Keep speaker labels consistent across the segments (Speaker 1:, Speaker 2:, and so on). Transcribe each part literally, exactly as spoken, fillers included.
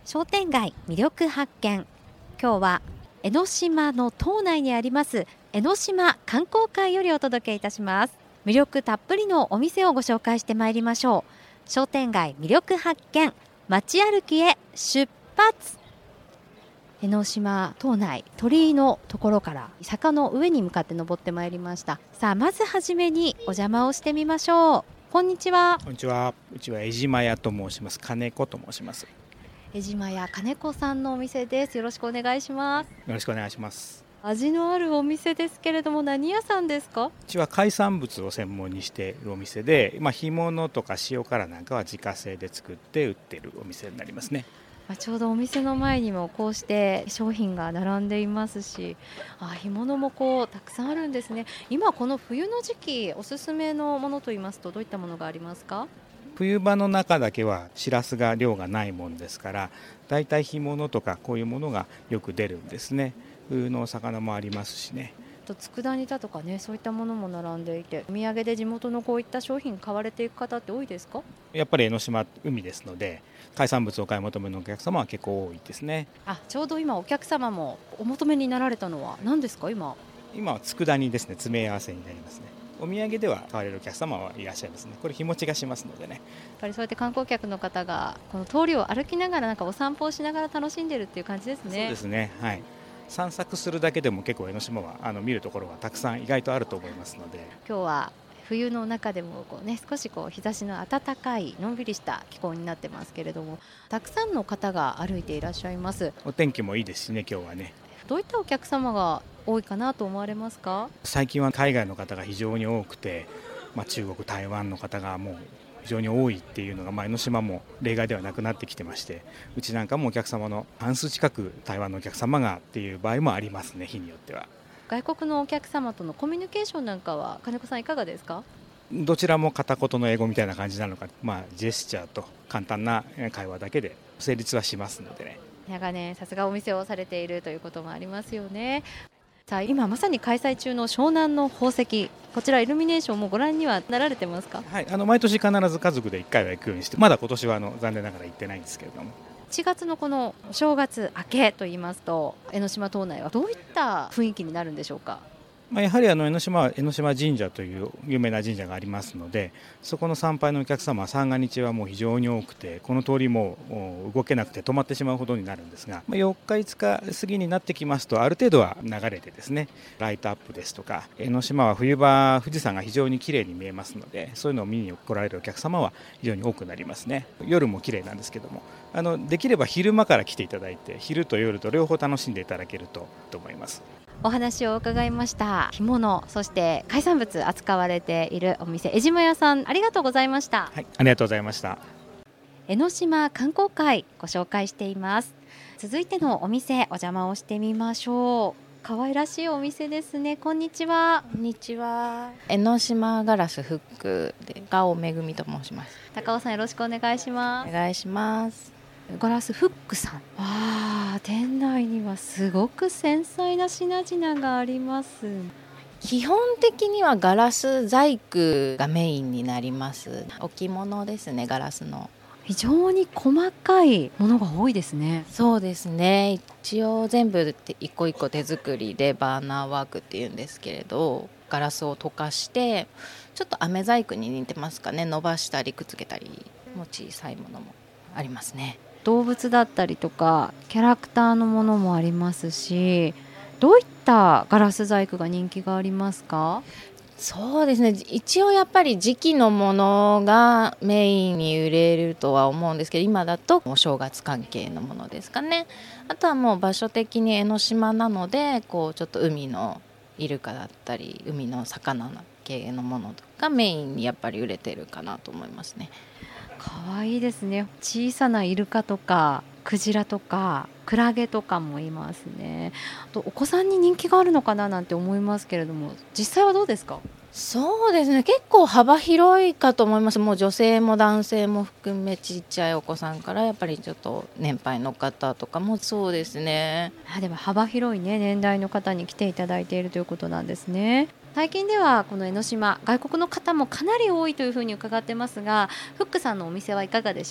Speaker 1: 商店街魅力発見。今日は江ノ島の島内にあります江ノ島観光会よりお届けいたします。魅力たっぷりのお店をご紹介してまいりましょう。商店街魅力発見、街歩きへ出発。江ノ島島内、鳥居のところから坂の上に向かって登ってまいりました。さあ、まずはじめにお邪魔をしてみましょう。こんにちは。
Speaker 2: こんにちは。うちは江島屋と申します。金子と申します。
Speaker 1: 江島屋金子さんのお店です。よろしくお願いします。
Speaker 2: よろしくお願いします。
Speaker 1: 味のあるお店ですけれども、何屋さんですか？
Speaker 2: うちは海産物を専門にしているお店で、まあ、干物とか塩辛なんかは自家製で作って売っているお店になりますね。
Speaker 1: ちょうどお店の前にもこうして商品が並んでいますし、あ、干物もこうたくさんあるんですね。今この冬の時期おすすめのものといいますと、どういったものがありますか？
Speaker 2: 冬場の中だけはシラスが量がないもんですから、だいたい干物とかこういうものがよく出るんですね。冬のお魚もありますしね。
Speaker 1: と佃煮だとかね、そういったものも並んでいて、お土産で地元のこういった商品買われていく方って多いですか？
Speaker 2: やっぱり江ノ島海ですので、海産物を買い求めのお客様は結構多いですね。
Speaker 1: あ、ちょうど今お客様もお求めになられたのは何ですか？今
Speaker 2: 今は佃煮ですね。詰め合わせになりますね。お土産では買われるお客様はいらっしゃいますね。これ日持ちがしますのでね。やっ
Speaker 1: ぱりそうやって観光客の方がこの通りを歩きながらなんかお散歩をしながら楽しんでるっていう感じですね。
Speaker 2: そうですね、はい、散策するだけでも結構江ノ島はあの見るところがたくさん意外とあると思いますので、
Speaker 1: 今日は冬の中でもこう、ね、少しこう日差しの暖かいのんびりした気候になってますけれども、たくさんの方が歩いていらっしゃいます。
Speaker 2: お天気もいいですしね。今日はね。
Speaker 1: どういったお客様が多いかなと思われますか？
Speaker 2: 最近は海外の方が非常に多くて、まあ、中国台湾の方がもう非常に多いっていうのが、まあ、江ノ島も例外ではなくなってきてまして、うちなんかもお客様の半数近く台湾のお客様がっていう場合もありますね。日によっては。
Speaker 1: 外国のお客様とのコミュニケーションなんかは金子さんいかがですか？
Speaker 2: どちらも片言の英語みたいな感じなのか、まあ、ジェスチャーと簡単な会話だけで成立はしますのでね。
Speaker 1: 長年さすがお店をされているということもありますよね。さあ、今まさに開催中の湘南の宝石、こちらイルミネーションもご覧にはなられてますか？
Speaker 2: はい、あの毎年必ず家族でいっかいは行くようにして、まだ今年はあの残念ながら行ってないんですけれども。
Speaker 1: いちがつのこの正月明けといいますと、江ノ島島内はどういった雰囲気になるんでしょうか？
Speaker 2: まあ、やはりあの江ノ島は江ノ島神社という有名な神社がありますので、そこの参拝のお客様は三が日はもう非常に多くて、この通りも動けなくて止まってしまうほどになるんですが、まあ、よっかいつか過ぎになってきますとある程度は流れてですね、ライトアップですとか、江ノ島は冬場富士山が非常に綺麗に見えますので、そういうのを見に来られるお客様は非常に多くなりますね。夜も綺麗なんですけども、あのできれば昼間から来ていただいて、昼と夜と両方楽しんでいただけるとと思います。
Speaker 1: お話を伺いました。干物、そして海産物扱われているお店江島屋さん、ありがとうございました。
Speaker 2: はい、ありがとうございました。
Speaker 1: 江ノ島観光会ご紹介しています。続いてのお店お邪魔をしてみましょう。可愛らしいお店ですね。こんにちは。
Speaker 3: こんにちは。江ノ島ガラスフックでガオめぐみと申します。
Speaker 1: 高尾さん、よろしくお願いします。
Speaker 3: お願いします。
Speaker 1: ガラスフックさん、わあ、店内にはすごく繊細な品々があります。
Speaker 3: 基本的にはガラス細工がメインになります。置物ですね。ガラスの
Speaker 1: 非常に細かいものが多いですね。
Speaker 3: そうですね。一応全部一個一個手作りでバーナーワークっていうんですけれど、ガラスを溶かしてちょっと飴細工に似てますかね。伸ばしたりくっつけたりも小さいものもありますね。
Speaker 1: 動物だったりとかキャラクターのものもありますし、どういったガラス細工が人気がありますか？
Speaker 3: そうですね。一応やっぱり時期のものがメインに売れるとは思うんですけど、今だとお正月関係のものですかね。あとはもう場所的に江ノ島なので、こうちょっと海のイルカだったり海の魚系のものがメインにやっぱり売れてるかなと思いますね。
Speaker 1: かわいいですね。小さなイルカとかクジラとかクラゲとかもいますね。あとお子さんに人気があるのかななんて思いますけれども、実際はどうですか？
Speaker 3: そうですね。結構幅広いかと思います。もう女性も男性も含めちっちゃいお子さんからやっぱりちょっと年配の方とかもそうですね。
Speaker 1: あ、でも幅広い、ね、年代の方に来ていただいているということなんですね。最近ではこの江ノ島、外国の方もかなり多いというふうに伺ってますが、フックさんのお店はいかがでしょう？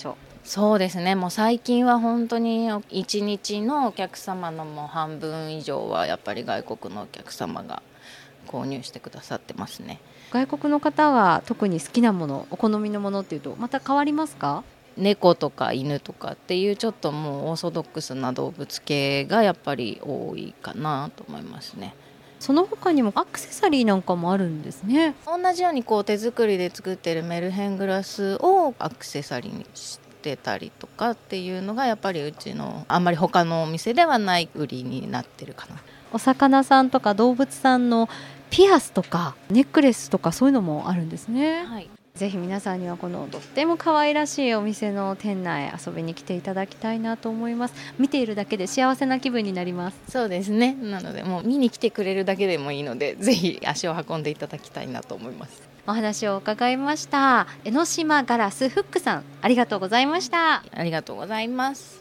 Speaker 3: そうですね、もう最近は本当にいちにちのお客様のもう半分以上はやっぱり外国のお客様が購入してくださってますね。
Speaker 1: 外国の方が特に好きなもの、お好みのものっていうとまた変わりますか？
Speaker 3: 猫とか犬とかっていうちょっともうオーソドックスな動物系がやっぱり多いかなと思いますね。
Speaker 1: その他にもアクセサリーなんかもあるんですね。
Speaker 3: 同じようにこう手作りで作ってるメルヘングラスをアクセサリーにしてたりとかっていうのがやっぱりうちのあんまり他のお店ではない売りになってるかな。
Speaker 1: お魚さんとか動物さんのピアスとかネックレスとかそういうのもあるんですね。
Speaker 3: はい、
Speaker 1: ぜひ皆さんにはこのとっても可愛らしいお店の店内遊びに来ていただきたいなと思います。見ているだけで幸せな気分になります。
Speaker 3: そうですね。なのでもう見に来てくれるだけでもいいのでぜひ足を運んでいただきたいなと思います。
Speaker 1: お話を伺いました。江ノ島ガラスフックさん、ありがとうございました。
Speaker 3: ありがとうございます。